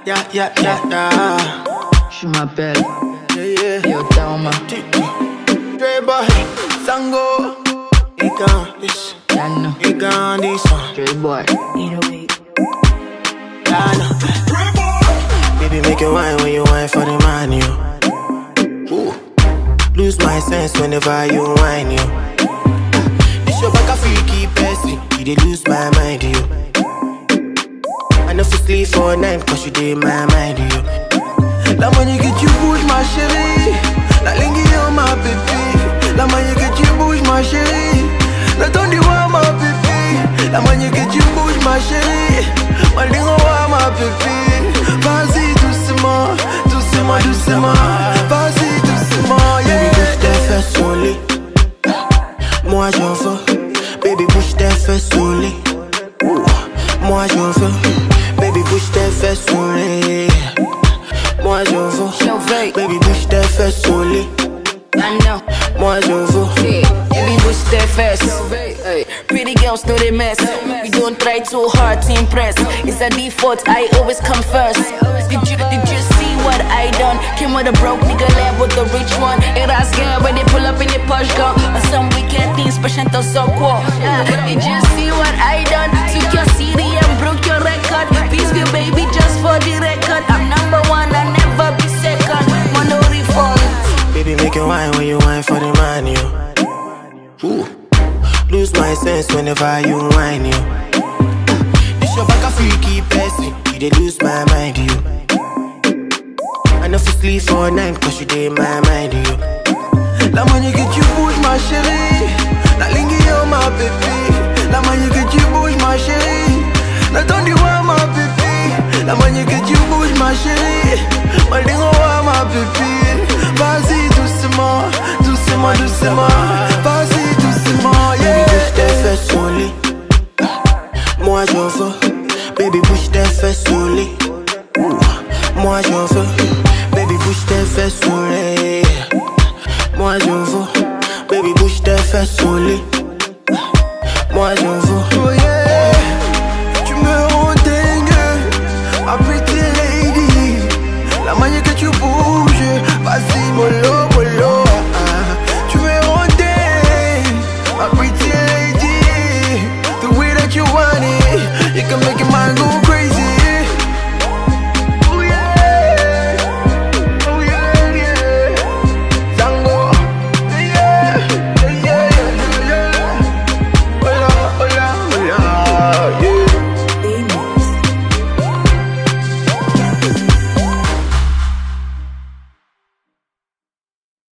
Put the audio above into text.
Je m'appelle Yo Tauma. Dre boy, Sango. He gone this. Yano. He gone this one. Dre boy. Baby, make it wine when you wine for the man, you. Ooh. Lose my sense whenever you whine, you. It's your back a freaky person. You dey lose my mind, you. I know fi sleep for a night cause you dey my mind, you. La money get you bouge ma chérie. La lingi on ma bébé. La money get you bouge ma chérie. La tondi wa ma bébé. La money get you bouge ma chérie. Ma lingo wa ma bébé. Vas-y doucement, doucement, doucement. Vas-y doucement, yeah. Baby bouge tes fesses au lit. Moi j'en veux. Baby bouge tes fesses au lit. Moi j'en veux. Baby bouge tes fesses au lit. Moi je veux. Baby bouge tes fesses au lit. Moi je veux. Baby bouge tes fesses. Hey. Pretty girls know they mess. We don't try too hard to impress. It's a default, I always come first. Did you see what I done? Came with a broke nigga, left with the rich one. It ass girl when they pull up in the Porsche car. On some weekend things, special to so cool. Did you see what I done? Took your CD and broke your record. Peace view baby, just for the record. I'm number one, I'll never be second. Mono refund. Baby make it wine when you wine for the man, you. Ooh. Lose my sense whenever you whine, you. This your back a freaky person. You dey lose my mind, you. I know fi sleep for a night cause you dey my mind, you. La money get you bouge ma chérie. La lingi on ma bébé. La money get you bouge ma chérie. La tondi wa ma bébé. La money get you bouge ma chérie. Ma lingo wa ma bébé. Vas-y doucement, doucement, doucement. Vas-y doucement, yeah. Baby bouge tes fesses au lit. Moi j'en veux. Baby bouge tes fesses au lit. Moi j'en veux. Baby bouge tes fesses au lit. Moi j'en veux. Baby bouge tes fesses au lit. Moi j'en veux.